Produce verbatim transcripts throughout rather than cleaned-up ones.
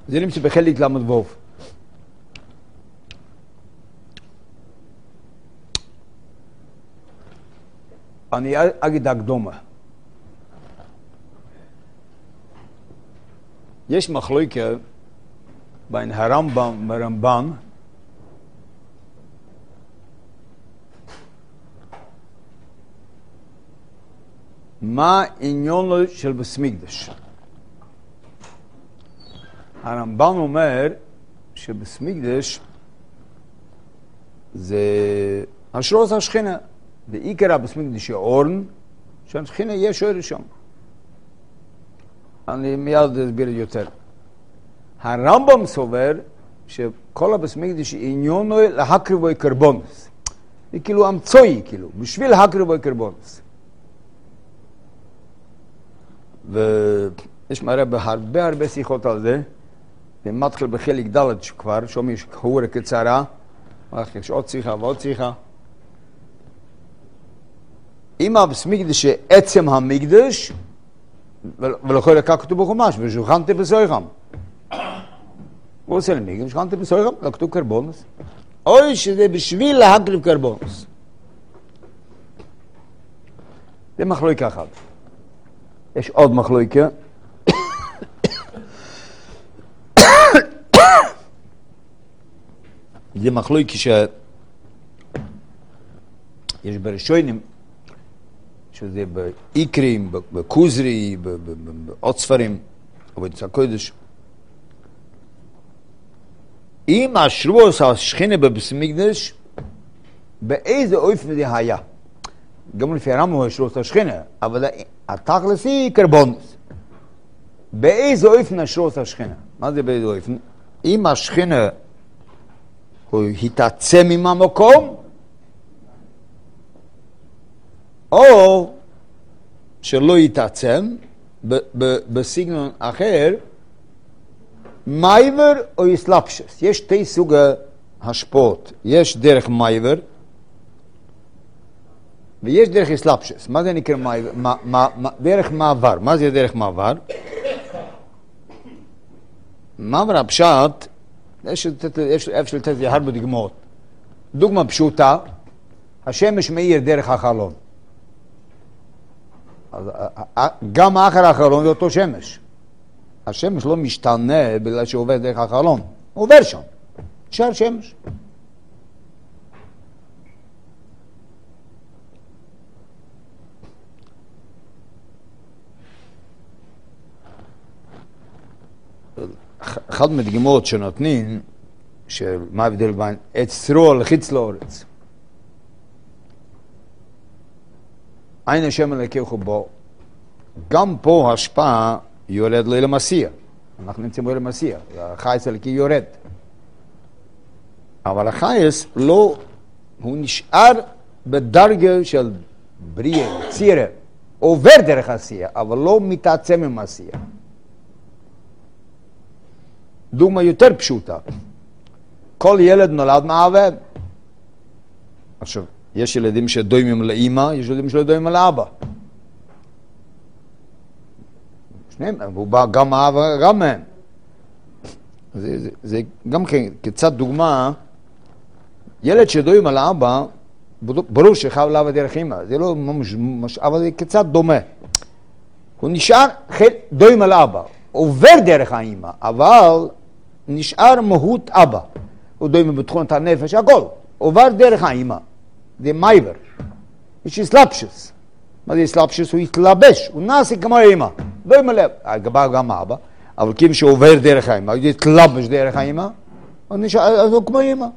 זה נמצא בחלק למד ווב. אני אגיד הקדומה. יש מחלוקה בין הרמב"ם והרמב"ן מה עניון של בית מקדש. הרמב"ן אומר שבית מקדש זה השרוס השכינה. בעיקר בית מקדש אורן, שהשכינה יש אור שם. אני מיד אסביר יותר. הרמב"ם סובר שכל הבית מקדש עניון להקריב בו קרבונס. זה כאילו אמצעי, כאילו, בשביל להקריב בו קרבונס. ויש מראה בהרבה הרבה שיחות על זה, ומתחיל בחלק ד' שכבר, שום יש חורה קצרה, יש עוד שיחה ועוד שיחה. אם הבית מקדש עצם המקדש, ולכל לקח כתוב בחומש, ושוכנתי בסויכם. הוא עושה למקדש, שוכנתי בסויכם, לא כתוב קרבונס. אוי שזה בשביל להקריב קרבונס. זה מחלוקה אחת. יש עוד מחלוקה. זה מחלוקה שיש בראשונים, שזה באיקרים, בקוזרי, בעוד ספרים, עבודת הקודש. אם השרוס השכינה בבית מקדש, באיזה אופן זה היה? גם לפי הרמב"ם הוא השרוס השכינה, אבל התכלס היא קרבונס. באיזה אופן השרוס השכינה? מה זה באיזה אופן? אם השכינה הוא התעצם עם המקום, או שלא יתעצם בסגנון אחר, מייבר או יסלפשס. יש שתי סוג השפעות. יש דרך מייבר ויש דרך יסלפשס. מה זה נקרא מייבר? מה, מה, מה, דרך מעבר. מה זה דרך מעבר? מעבר הפשט, יש אפשר לתת לי הרבה דוגמאות. דוגמה פשוטה, השמש מאיר דרך החלון. אז גם האחר האחרון זה אותו שמש. השמש לא משתנה בגלל שהוא עובר דרך החלון. הוא עובר שם. נשאר שמש. אחד מדגימות שנותנים, של מה ההבדל בין עץ רוע לחיץ לאורץ. אין השם אלוקיך בו. גם פה השפעה יורד לו אל המסיע. אנחנו נמצאים בו אל המסיע. החייס אלוקי יורד. אבל החייס לא, הוא נשאר בדרגה של בריאה, צירה. עובר דרך עשייה, אבל לא מתעצם עם עשייה. דוגמה יותר פשוטה. כל ילד נולד מעוון. עכשיו, יש ילדים שדוימים לאמא, יש ילדים שלא דוימים לאבא. שניהם, הוא בא גם האבא, גם מהם. זה, זה, זה גם כן, כצד דוגמה, ילד שדוים על האבא, ברור שחייב לאבא דרך אמא, זה לא ממש, אבל זה כצד דומה. הוא נשאר דוים על האבא, עובר דרך האמא, אבל נשאר מהות אבא. הוא דוים בתכונת הנפש, הכל, עובר דרך האמא. זה מייבר. יש אסלאפשס. מה זה אסלאפשס? הוא יתלבש, הוא נעשה כמו האמא. דוים עליו, גם האבא, אבל כאילו שהוא עובר דרך האמא, הוא יתלבש דרך האמא, אז הוא כמו האמא.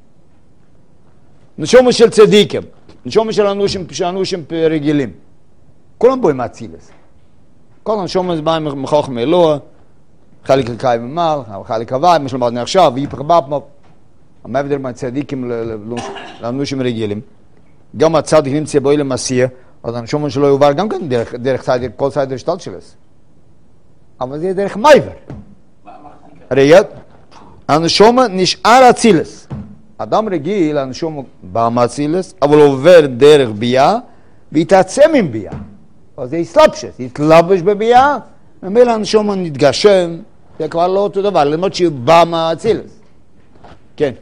נשומה של צדיקים, נשומה של אנושים, אנושים רגילים. כולם בואים מהצילס. כל הנשומה זה בא מחוכם אלוה, חלק לקאי ממל, חלק הוואי, מה שלמדנו עכשיו, ויפך בפמפ. מה ההבדל בין צדיקים לאנושים רגילים? גם הצדיק נמצא בו אלה מסיע, אז הנשומה שלו יובר גם כן דרך, דרך צדיק, כל צדיק שטל שלס. אבל זה דרך מייבר. רגע, הנשומה נשאר הצילס. אדם רגיל, הנשום בא מהצילס, אבל עובר דרך בייה, והתעצם עם בייה. אז זה יסלבשת, יתלבש בבייה, ומילא הנשום נתגשם, זה כבר לא אותו דבר, למרות שהוא בא מהאצילס. כן.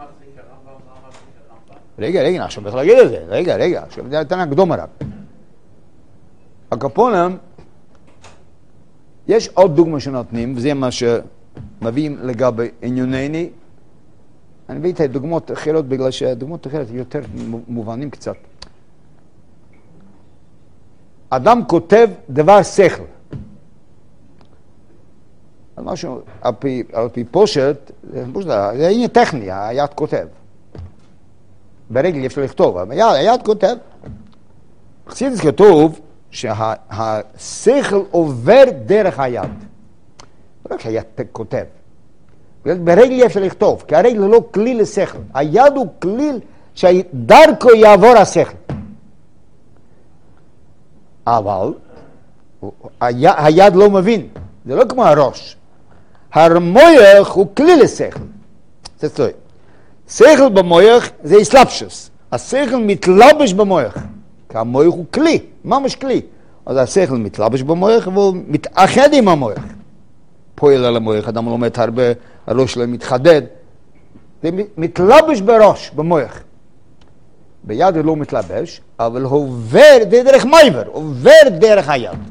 רגע, רגע, עכשיו בכלל להגיד את זה, רגע, רגע, עכשיו זה נתן הקדומה רק. הקפונם, יש עוד דוגמה שנותנים, וזה מה שמביאים לגבי עניינני. אני מביא את הדוגמאות אחרות, בגלל שהדוגמאות אחרות יותר מובנים קצת. אדם כותב דבר שכל. על משהו, על פי, על פי פושט, זה עניין טכני, היד כותב. ברגל אפשר לכתוב, אבל היד, היד כותב. בחסידות כתוב שהשכל עובר דרך היד. לא רק שהיד כותב. ברגל אפשר לכתוב, כי הרגל הוא לא כלי לשכל. היד הוא כלי שדרכו יעבור השכל. אבל היד, היד לא מבין, זה לא כמו הראש. המוח הוא כלי לשכל. זה טוב. שכל במוח זה אסלאפשוס. השכל מתלבש במוח. כי המוח הוא כלי, ממש כלי. אז השכל מתלבש במוח והוא מתאחד עם המוח. פועל על המוח, אדם לומד הרבה, הראש שלו מתחדד. זה מתלבש בראש, במוח. ביד הוא לא מתלבש, אבל הוא עובר דרך מייבר, עובר דרך היד.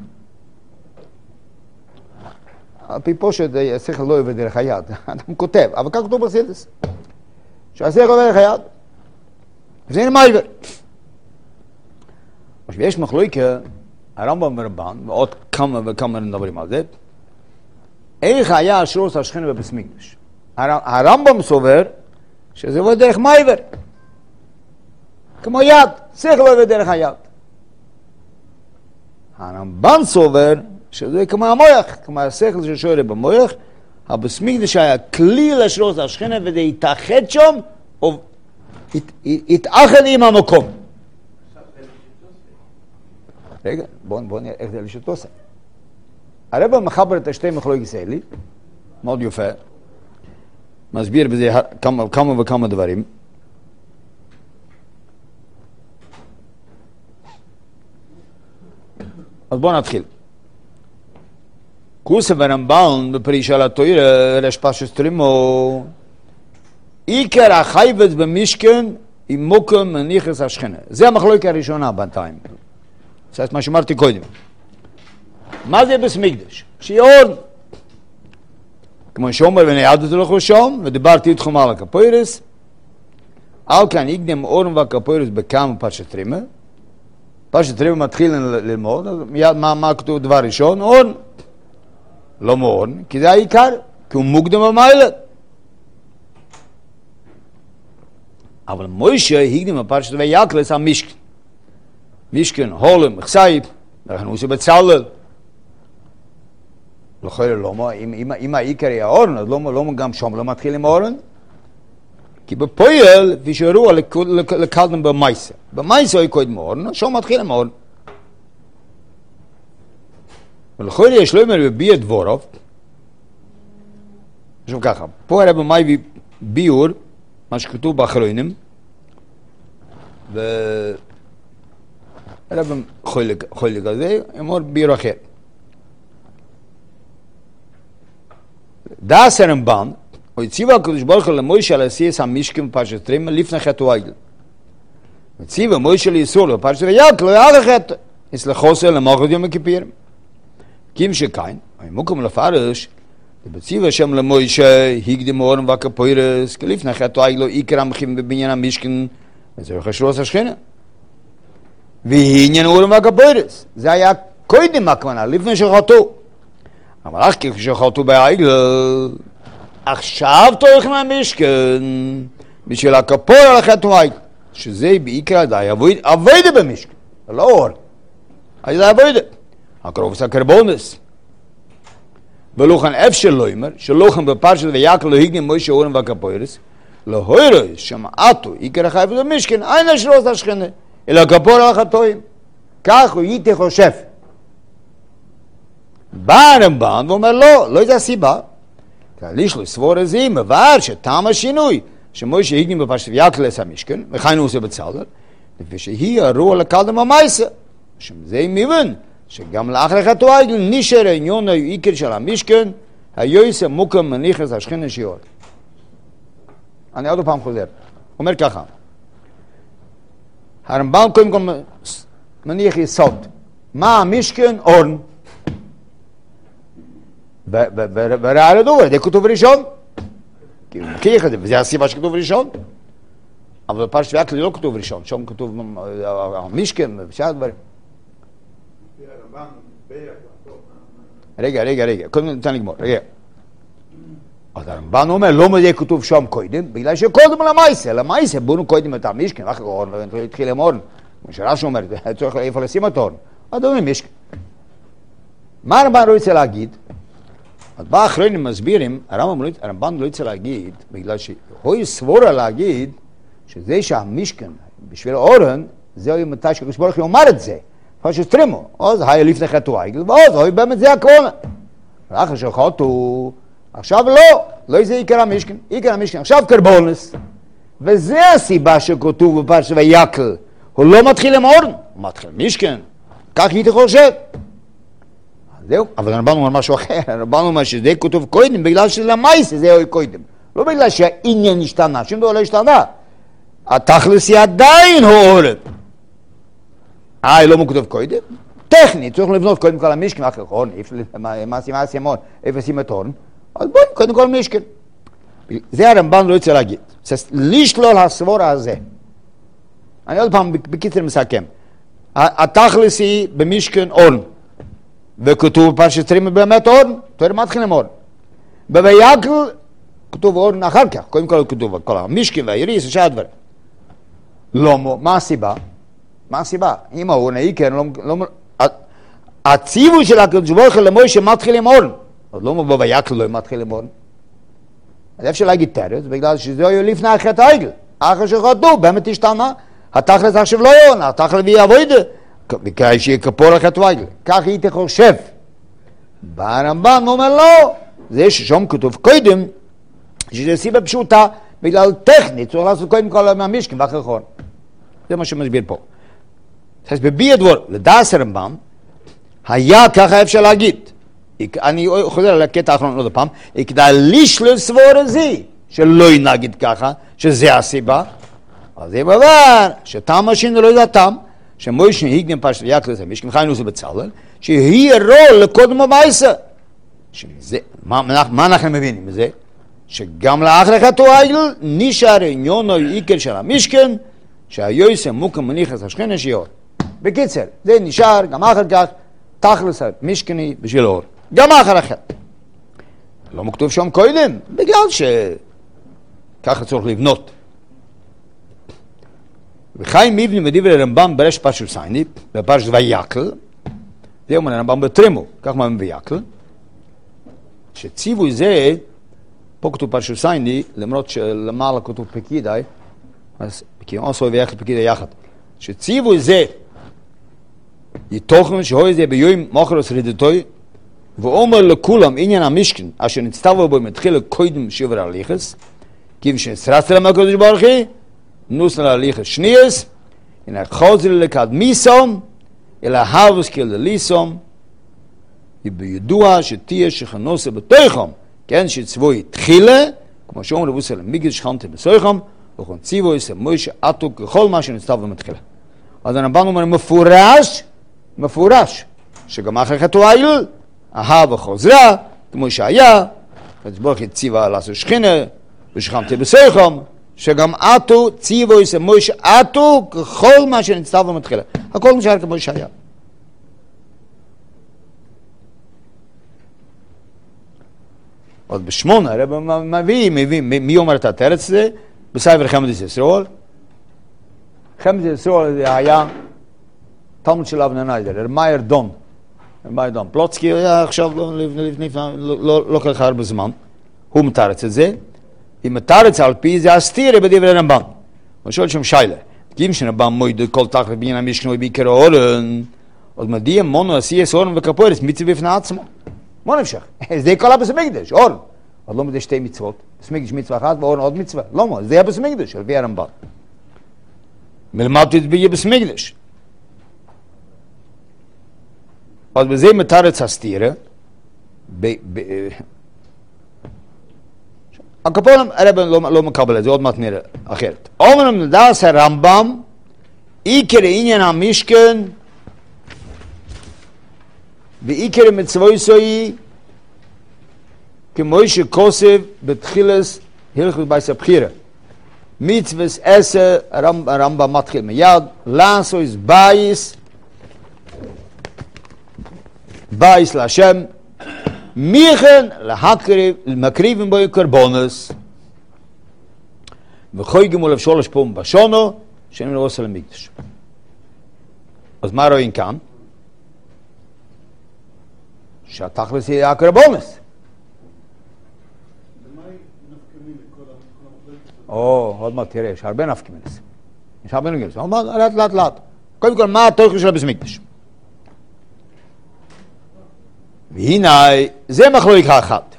על פי פושט, השכל לא עובר דרך היד, אדם כותב, אבל כך כתוב בחסידות. שהשכל עובר דרך היד, וזה אין מייבר. ויש מחלוקת, הרמב"ם ורבן, ועוד כמה וכמה מדברים על זה, איך היה השרוס השכינה בבית מקדש. הרמב"ם סובר שזה עובר דרך מייבר. כמו יד, שכל עובר דרך היד. הרמב"ן סובר שזה כמו המוח, כמו השכל ששורה במוח, הבית מקדש היה כלי לשרוס השכינה וזה התאחד שם, או התאחד עם המקום. רגע, בואו נראה איך זה לשיטוסה. הרב מחבר את השתי מחלוקות האלה, מאוד יפה, מסביר בזה כמה, כמה וכמה דברים. אז בואו נתחיל. כוסה ורמב"ן בפרישה לתוירה, רשפשס תרימו, עיקר החייבץ במשכן עם מוקם מניחס השכנה. זה המחלוקת הראשונה בינתיים. זה מה שאמרתי קודם. מה זה בית מקדש? שיהיה אורן. כמו שאומר ונייעדתי לכו שם, ודיברתי איתכם על הקפוירס, על כאן יקדם אורן והקפוירס בכמה פרשת תרימה. פרשת תרימה מתחיל ללמוד, מיד מה, מה כתוב דבר ראשון? אורן. לא מאורן, כי זה העיקר, כי הוא מוקדם במעלה. אבל מוישה הקדים בפרשת ויקלס המשכן. משכן, הולם, חסייב, אנחנו עושים בצלל. לא חייל, לא, אם, אם, אם העיקר יהיה אורן, אז לא, לא גם שם לא מתחיל עם אורן. כי בפועל, כפי שהראו, לקלתם במייסה. במייסה הוא קודם אורן, שם מתחיל עם אורן. ולכן יש לו אומר בביע דבורוב, עכשיו ככה, פה הרב מביא ביור, מה שכתוב באחרונים, והרב חולק על זה, אמור ביור אחר. דאס הרמב"ן, הוא הציבה הקדוש ברוך הוא למוישה לעשיית המשכן בפרשת תרימה לפני חטא ועגל. הציבה מוישה לישראל בפרשת ויקל, לא היה לחטא, יסלחוסה למחרת יום הכיפורים. קים שקיין, מוקם לפרש, בציבה שם למוישה, הקדים אורן והקפוירס, כי לפני חטא ועגל עיקר המחים בבניין המשכן, וזה חשרוס השכינה. ועניין אורן והקפוירס, זה היה קודם הכוונה, לפני שחטאו. אבל אך כשחטאו בעגל, עכשיו תוכן המשכן, בשביל הכפור על החטא ועגל, שזה בעיקר די אבוידה במשכן, לא אור. אז זה אבוידה. הקרובס הקרבונס. ולוכן אפשר לא אומר, שלוכן בפרשת ויקל לא הקדים מוישה אורן והקפוירס, לא הוירס שמעתו עיקר החייב במשכן, אין השרוס השכנה, אלא הכפור על החטאים. כך הוא הייתי חושב. בא הרמב"ן ואומר לא, לא זה הסיבה. יש לו סבור הזה, מבאר שטעם השינוי, שמוישה הקדים בפרשת ויקל את המשכן, וכן הוא עושה בצלר, ושהיא הרוע לקלתם המייסה, שמזה מבין, שגם לאחר חטא ועגל נשאר העניון העיקר של המשכן, היועסה מוקם מניחס השכינה שיעור. אני עוד פעם חוזר. אומר ככה, הרמב"ם קודם כל מניח יסוד. מה המשכן? אורן. ורעי לדובר, זה כתוב ראשון. כי זה הסיבה שכתוב ראשון. אבל בפרשת ויקל לא כתוב ראשון, שם כתוב המשכן ושאר דברים. רגע, רגע, רגע, קודם ניתן לגמור, רגע. אז הרמב"ן אומר, לא מזה כתוב שם קודם, בגלל שקודם למעשה, למעשה בונו קודם את המשכן, ואחר כך אורן, והתחיל עם אורן. כמו שרש"י אומר, צריך איפה לשים את אורן. אז אומרים משכן. מה הרמב"ן לא יצא להגיד? אז בא אחרינו מסבירים, הרמב"ן לא יצא להגיד, בגלל שהוא סבורה להגיד, שזה שהמשכן בשביל אורן, זהו מתי שקדוש ברוך הוא אומר את זה. פשוט תרימו, אז היה לפני חטא ועגל, ואז הוא באמת זה הכוונה. ואחר שחטאו, עכשיו לא, לא זה עיקר המשכן, עיקר המשכן, עכשיו קרבונס. וזה הסיבה שכתוב בפרשת ויקל, הוא לא מתחיל עם אורן, הוא מתחיל משכן, כך הייתי חושב. זהו, אבל הרמב"ן אומר משהו אחר, הרמב"ן אומר שזה כתוב קודם, בגלל שלמעשה זהו קודם. לא בגלל שהעניין השתנה, שום דבר לא השתנה. התכלס היא עדיין הוא אורן. אה, לא מוכתוב קודם? טכנית, צריך לבנות קודם כל המשכן, אחר כך אורן, מה עושים אורן, איפה עושים את אורן, אז בואו קודם כל משכן. זה הרמב"ן לא יוצא להגיד. לשלול הסבורה הזה. אני עוד פעם בקיצר מסכם. התכלס היא במשכן אורן. וכתוב בפרשת תרימו באמת אורן, תראה מתחיל עם אורן. בויקל כתוב אורן אחר כך, קודם כל כתוב כל המשכן והיריס ושאר הדברים. לא, מה הסיבה? מה הסיבה? אם האורן העיקר, לא... הציווי של הקדוש ברוך הוא למוישה מתחיל עם אורן. אז לא בויקל לא מתחיל עם אורן. אז אפשר להגיד תרץ, בגלל שזה היה לפני חטא העגל. אחר שחטאו, באמת השתנה. התכלס עכשיו לא אורן, התכלס ויהיה אבוידה. וכאי שיהיה כפור על חטא העגל. כך הייתי חושב. בא הרמב"ן אומר לא, זה ששום כתוב קודם, שזה סיבה פשוטה, בגלל טכנית, צריך לעשות קודם כל מהמשכן ואחר כך. זה מה שמסביר פה. אז בבי הדבור, לדעת הרמב"ם, היה ככה אפשר להגיד. אני חוזר על הקטע האחרון עוד פעם, כדאי לשלול סבור הזה, שלא ינגיד ככה, שזה הסיבה. אז זה דבר, שתם השינו לא ידעתם, שמוישה הגנים פרשת ויקל לזה, משכן חיינו זה בצלאל, שהיא רול לקודם המעשה. מה, מה אנחנו מבינים מזה? שגם לאחר חטא העגל נשאר עניון העיקר של המשכן, שהיועסה מוקם מניחס השכינה שיעור. בקיצר, זה נשאר גם אחר כך, תכלס המשכני בשביל אור. גם אחר אחר. לא מכתוב שם קודם, בגלל שככה צריך לבנות. וחיים מבנים מדבר הרמב"ם ברשת פרשת סייני, בפרשת ויקל, זה אומר הרמב"ם בתרימו, כך אומרים ויקל, שציווי זה, פה כתוב פרשת סייני, למרות שלמעלה כתוב פקידי, אז כי עשו ויקל פקידי יחד, שציווי זה, יתוכן שהוי זה ביום מחרס רדתוי, ואומר לכולם עניין המשכן, אשר נצטוו בו מתחיל קודם שיבר הליכס, כיוון שנסרצת להם הקדוש ברוך הוא, נוסן להליכס שניאס, הנה חוזר לקד מיסום, אלא הרוס כאילו ליסום, בידוע שתהיה שכנוסה בתוכם, כן, שצבוי תחילה, כמו שאומר רבו סלם, מיגד שכנתם בסויכם, וכן ציוו יסם מוישה עתו ככל מה שנצטוו במתחילה. אז הרמב"ן אומר מפורש, מפורש, שגם אחרי חטא העגל, אהבה חוזרה, כמו שהיה, הקדוש ברוך הוא ציווה לעשות שכינה, ושכנתם בסויכם, שגם עתו ציוו יסם מוישה עתו ככל מה שנצטוו במתחילה. הכל נשאר כמו שהיה. עוד בשמונה, הרב מביא, מביא, מי אומר את התרץ הזה? בספר חמד ישראל. חמד ישראל זה היה תלמיד של אבנר ניידר, מאיר דון. מאיר דון. פלוצקי היה עכשיו, לפני, לא, לא כל כך הרבה זמן. הוא מתרץ את זה. אם מתרץ על פי זה הסתירה בדברי הרמב"ם. הוא שואל שם שיילה. קים שרמב"ם מויד כל תחת בעניין המשכן ובעיקר האורן. עוד מדיע מונו עשייס אורן וכפורס מצווה בפני עצמו. מה נמשך? זה כל הבס המקדש, אורן. עוד לא מזה שתי מצוות. בס מקדש מצווה אחת ואורן עוד מצווה. לא מה, זה הבס המקדש, על פי הרמב"ם. מלמד תתביע בס מקדש. עוד בזה מתרץ הסתירה, הקפונים, הרב לא מקבל את זה, עוד מעט נראה אחרת. אומרים לדעת הרמב"ם, עיקר עניין המשכן, ועיקר מצווי כמו שכוסף בתחילס הלכות בייס הבחירה. מצווס עשר, הרמב"ם מתחיל מיד, לעשויס בייס, בייס להשם, מיכן להקריב, מקריבים בו קרבונס, וחויגים עליו שולש פעם בשונו, שאין לו עושה למקדש. אז מה רואים כאן? שהתכלס יהיה הקרבונס. או, עוד מעט תראה, יש הרבה נפקמינס. יש הרבה נפקמינס. עוד מעט, לאט, לאט, לאט. קודם כל, מה התוכן של הבסמקדש? והנה, זה מחלוקה אחת.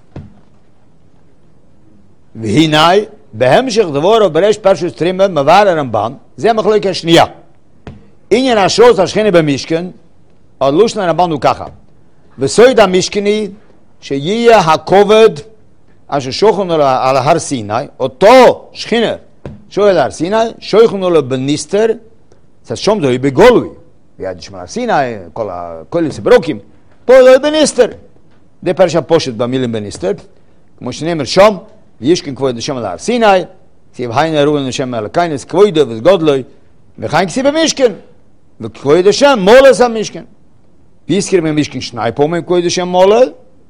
והנה, בהמשך דבורו בראש פרשת תרימה, מבאר הרמב"ם, זה מחלוקה השנייה. עניין השרוס השכינה במשכן, על לושן הרמב"ם הוא ככה. וסויד המשכני, שיהיה הכובד, אשר שוכנו לו על הר סיני, אותו שכינה שואל הר סיני, שוכנו לו בניסטר, זה שום זוהי בגולוי, ויד ישמע הר סיני, כל הסברוקים, פה זוהי בניסטר. זה פרשה פושט במילים בניסטר, כמו שנאמר שם, וישכן כבוד השם על הר סיני, סיב היין הרובן השם על הקיינס, כבודו וסגודלוי, וכאן כסיב המשכן, וכבוד השם מולס המשכן. ויזכיר במשכן שני פעמים כבוד השם מולס,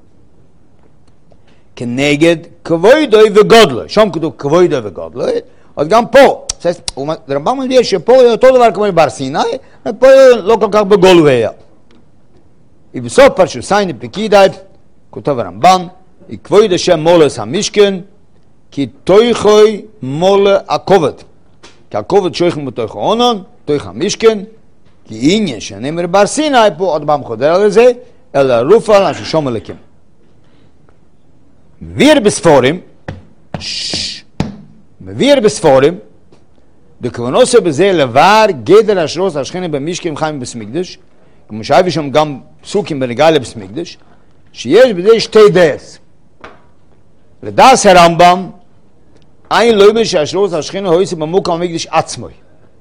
כנגד כבודוי וגודלוי. שם כתוב כבודוי וגודלוי, אז גם פה, הרמב"ם מביא שפה יהיה אותו דבר כמו בר סיני, ופה לא כל כך בגולוי היה. ובסוף פרשת סייני פקידי, כותב הרמב"ם, כבוד השם מולס המשכן, כי תויכוי מולה הכובד. כי הכובד שויכים בתויכו עונון, תויך המשכן, כי עניין שנאמר בר סיני, פה עוד פעם חודר על זה, אלא רופל אשר שום אלוקים. מביר בספורים, מביר בספורים, דכוונוסו בזה לבר גדר השרוס השכינה במשכן חיים בסמקדש, כמו שהביא שם גם פסוקים בנגע לבסמקדש, שיש בזה שתי דס. לדס הרמב"ם, אין לא יבש שהשרוס השכינה הויסי במוקם המקדש עצמוי.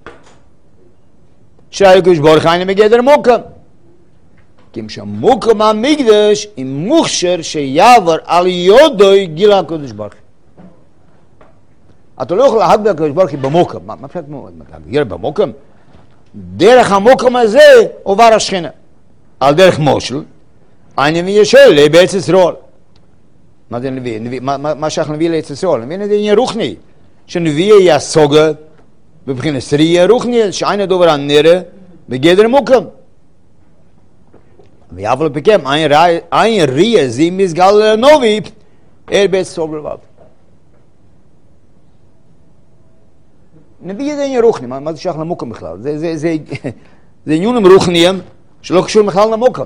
שהיקוש בורך אין מגדר מוקם. כי אם שמוקם המקדש עם מוכשר שיעבר על יודוי גיל הקודש ברוך. אתה לא יכול להגביר הקודש ברוך במוקם. מה פשוט להגביר במוקם? דרך המוקם הזה עובר השכינה. על דרך מושל, אני נביא ישל לבית ישראל. מה זה נביא? מה שייך נביא לבית ישראל? נביא נביא נביא רוחני. שנביא יהיה סוגה, בבחינת סרי יהיה רוחני, שאין הדובר הנראה, בגדר מוקם. ויאבל פקם, אין ריה זי מסגל נובי, אל בית ישראל בלבד. נביא זה עניין רוחני, מה זה שייך למוקם בכלל? זה עניונים רוחניים שלא קשור בכלל למוקם.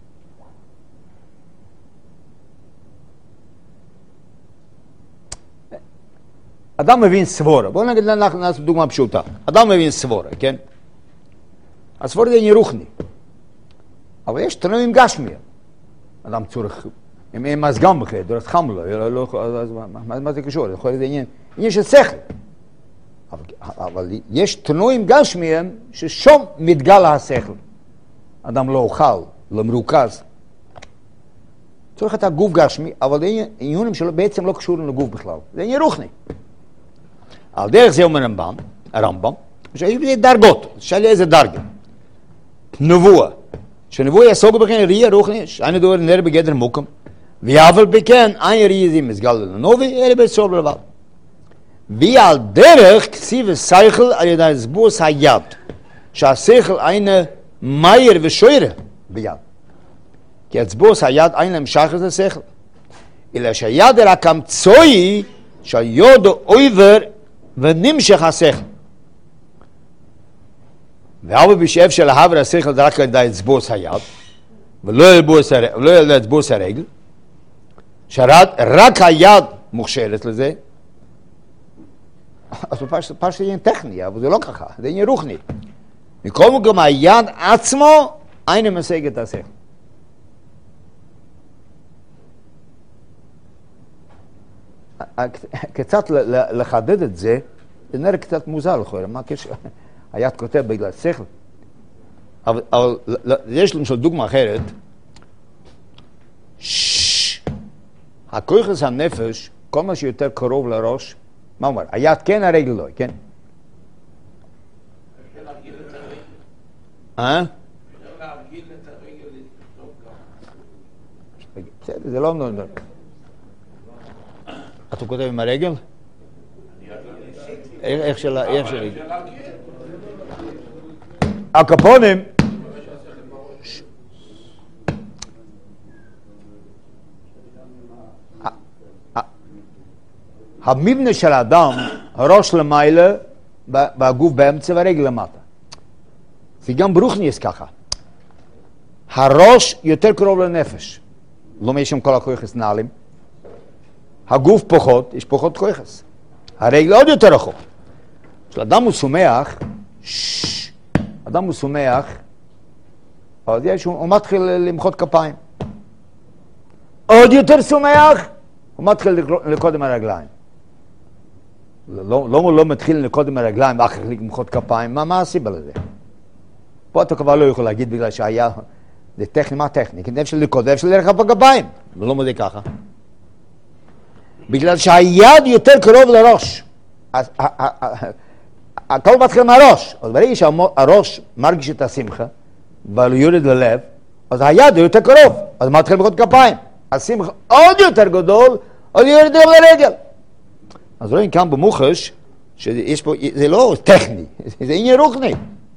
אדם מבין סבורה, בואו נגיד נעשה דוגמה פשוטה. אדם מבין סבורה, כן? הסבורה זה עניין רוחני. אבל יש תנועים גשמיים. אדם צורך, אם אין מזגם בכלל, דורת חם לו, מה זה קשור? זה עניין, עניין של שכל. אבל יש תנועים גשמיים ששום מתגל השכל. אדם לא אוכל, לא מרוכז. צורך את הגוף גשמי, אבל זה עניינים שלו בעצם לא קשורים לגוף בכלל. זה עניין רוחני. על דרך זה אומר הרמב"ם, הרמב"ם, שיש דרגות, שאלה איזה דרגה. נבואה. שנבואה יסוג בכן ריה רוחני, שאין דובר נר בגדר מוקם, ויאבל בכן אין ריה זה מסגל לנובי, אלה בית סול בלבד. ועל דרך כסיב השכל על ידי הסבוס היד, שהשכל אין מאיר ושוירה ביד. כי הסבוס היד אין למשך את השכל, אלא שהיד רק המצוי שהיוד עובר ונמשך השכל. ואבו בשאף של העבר השכל זה רק על ידי הסבוס היד, ולא על ידי הסבוס הרגל, שרק היד מוכשרת לזה, אז זה פשוט עניין טכני, אבל זה לא ככה, זה עניין רוחני. מכל מקום היד עצמו אין משג את השכל. קצת לחדד את זה, זה נראה קצת מוזר לכאורה, מה הקשר? היד כותב בגלל שכל. אבל, אבל יש למשל דוגמה אחרת, הכויחס הנפש, כל מה שיותר קרוב לראש, מה אומר? היד כן, הרגל לא, כן? אה? בסדר, זה לא נורא. אתה כותב עם הרגל? איך של הרגל? הקפונים, המבנה של האדם, הראש למעלה והגוף באמצע והרגל למטה. זה גם ברוכניס ככה. הראש יותר קרוב לנפש. לא יש שם כל הכויחס נעלים. הגוף פחות, יש פחות כויחס. הרגל עוד יותר רחוק. כשאדם הוא שמח, אדם הוא שמח, עוד יש, הוא מתחיל למחוא כפיים. עוד יותר שמח, הוא מתחיל לקודם הרגליים. לא, לא, לא מתחיל לקודם הרגליים ואחר כך למחוא כפיים, מה, מה הסיבה לזה? פה אתה כבר לא יכול להגיד בגלל שהיה, זה טכני, מה טכני? כי אפשר לקוד, אפשר לרחב בכפיים. זה לא מודה ככה. בגלל שהיד יותר קרוב לראש. אז הכל מתחיל מהראש. אז ברגע שהראש מרגיש את השמחה, אבל הוא יורד ללב, אז היד יותר קרוב. אז מתחיל למחוא כפיים. השמחה עוד יותר גדול, עוד יורד לרגל. אז רואים כאן במוחש, שיש פה, זה לא טכני, זה עניין רוחני.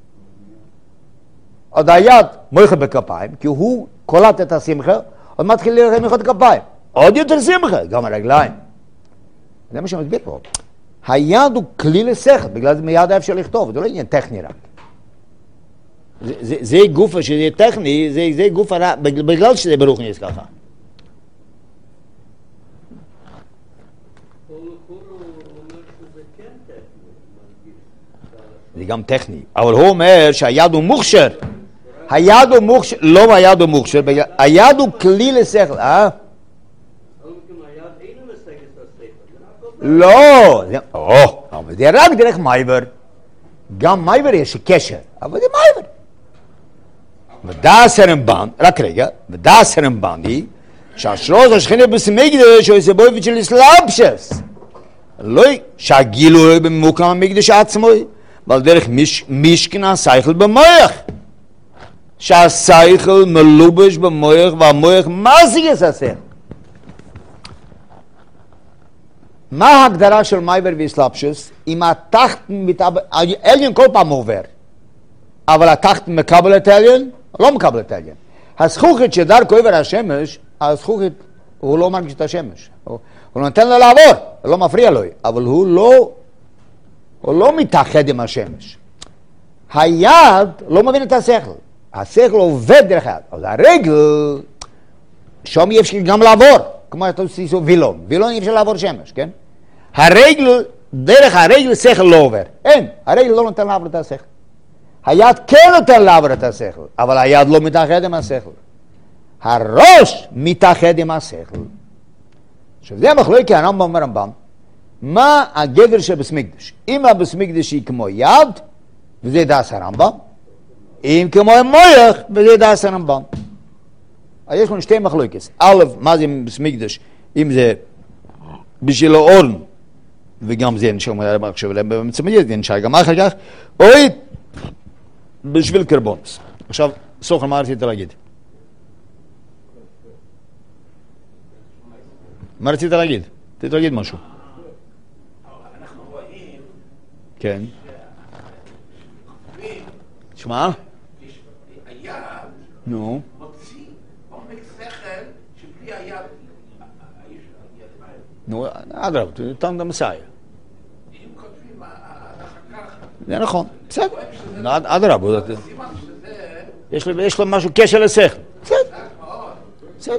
עוד היד מויכה בכפיים, כי הוא קולט את השמחה, עוד מתחיל למחוא כפיים. עוד יותר שמחה, גם הרגליים. זה מה שמסביר פה. היד הוא כלי לשכל, בגלל זה מיד אפשר לכתוב, זה לא עניין טכני רק. זה, זה, זה גוף שזה טכני, זה, זה גוף הרע, בגלל שזה ברוחניס ככה. זה גם טכני, אבל הוא אומר שהיד הוא מוכשר. היד הוא מוכשר, לא היד הוא מוכשר, היד הוא כלי לשכל, אה? לא, אבל זה רק דרך מייבר. גם מייבר יש קשר, אבל זה מייבר. ודאס הרמב"ן, רק רגע, ודאס הרמב"ן היא שהשרוס השכינה בסמקדש הוא איזה בויפת של אסלאפשס. לא, שהגילוי במוקם המקדש עצמו, אבל דרך משכן השכל במוח. שהשכל מלובש במוח והמוח משיג את השכל. מה ההגדרה של מייבר ואסלאפשס? אם התחת מתאבד, העליון כל פעם עובר, אבל התחת מקבל את העליון, לא מקבל את העליון. הזכוכת שדרכו עובר השמש, הזכוכת, הוא לא מרגיש את השמש. הוא, הוא נותן לו לעבור, הוא לא מפריע לו, אבל הוא לא, הוא לא מתאחד עם השמש. היד לא מבין את השכל. השכל עובד דרך היד. אז הרגל, שם אי אפשר גם לעבור, כמו אתה עושה וילון. וילון אי אפשר לעבור שמש, כן? הרגל, דרך הרגל שכל לא עובר. אין, הרגל לא נותן לעבור את השכל. היד כן נותן לעבור את השכל, אבל היד לא מתאחד עם השכל. הראש מתאחד עם השכל. עכשיו זה המחלוקת, כי הרמב"ם אומר רמב"ם, מה הגדר שבסמקדש? אם הבסמקדש היא כמו יד, וזה דאס הרמב"ם, אם כמו מוח, וזה דאס הרמב"ם. אז יש לנו שתי מחלוקות. א', מה זה בסמקדש? אם זה בשביל האורן, וגם זה נשאר מלא עכשיו אליהם במצמדת, זה נשאר גם אחר כך, או בשביל קרבונס. עכשיו, סוכר, מה רצית להגיד? מה רצית להגיד? רצית להגיד משהו. אנחנו רואים... כן. שמע? היד נו. מוציא עומק שכל שבלי היד... נו, אדרבה, תן גם מסייע. אם כותבים אחר כך... זה נכון, בסדר. אדרבה, יש לו משהו קשר לשכל. בסדר. בסדר.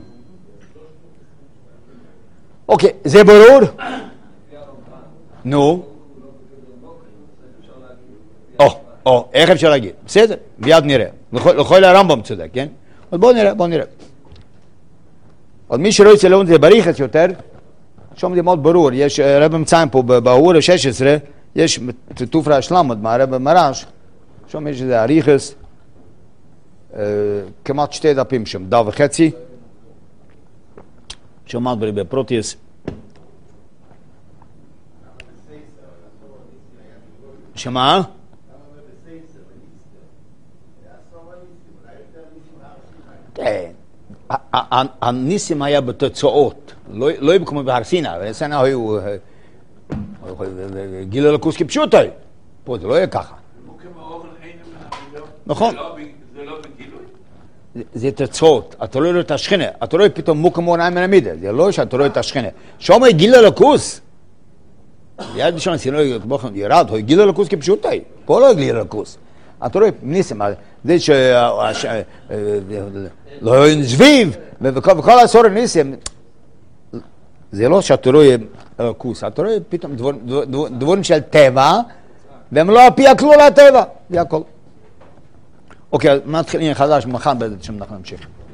אוקיי, זה ברור? נו. או, או, איך אפשר להגיד? בסדר, ביד נראה. לכל הרמב"ם צודק, כן? אז בואו נראה, בואו נראה. עוד מי שלא יצא לאון זה בריחס יותר, שם זה מאוד ברור, יש רב מצאים פה בהאורה שש עשרה, יש תופרה שלמות מהרב מרש, שם יש איזה אריכס, כמעט שתי דפים שם, דף וחצי, שמעת ברי בפרוטיוס, שמה? הניסים היה בתוצאות, לא היו כמו בהר סיני, אבל אצלנו היו גיל אלוקוס כפשוטו, פה זה לא יהיה ככה. נכון. זה לא בגילוי? זה תוצאות, אתה לא רואה את השכינה, אתה רואה פתאום מוקם עיניים מן המידה, זה לא שאתה רואה את השכינה. שם גיל אלוקוס, יד בשון סינו ירד, גיל אלוקוס כפשוטו, פה לא גיל אלוקוס. אתה רואה ניסים, זה ש... לא נשביב, וכל הסור ניסים, זה לא שאתה רואה אלוקוס, אתה רואה פתאום דבורים של טבע, והם לא על פי הכלול הטבע, זה הכל. אוקיי, מתחילים חדש, מחר בעזרת שם אנחנו נמשיך.